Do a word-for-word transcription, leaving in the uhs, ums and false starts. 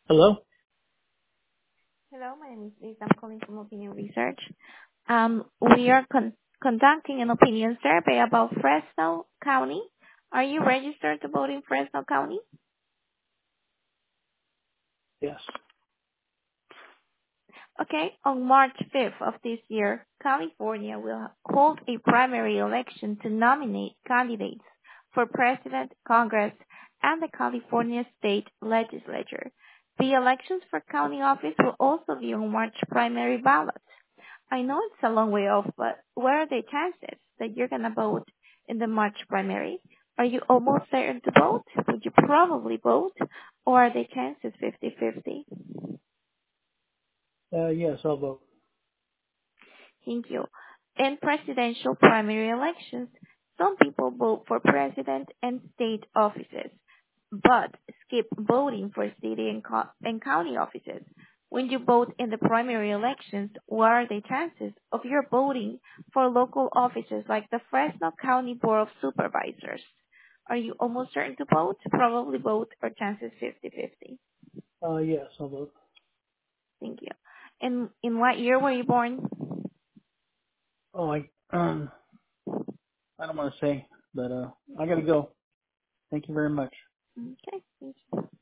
Hello? Hello, my name is Lisa. I'm calling from Opinion Research. Um, we are con- conducting an opinion survey about Fresno County. Are you registered to vote in Fresno County? Yes. Okay, on March fifth of this year, California will hold a primary election to nominate candidates for President, Congress, and the California State Legislature. The elections for county office will also be on March primary ballot. I know it's a long way off, but what are the chances that you're gonna vote in the March primary? Are you almost certain to vote? Would you probably vote? Or are the chances fifty-fifty? Uh, yes, I'll vote. Thank you. In presidential primary elections, some people vote for president and state offices, but skip voting for city and, co- and county offices. When you vote in the primary elections, what are the chances of your voting for local offices like the Fresno County Board of Supervisors? Are you almost certain to vote? Probably vote, or chances fifty-fifty? Uh, yes, I'll vote. Thank you. In in what year were you born? Oh, I, um, I don't want to say, but, uh, I gotta go. Thank you very much. Okay. Thank you.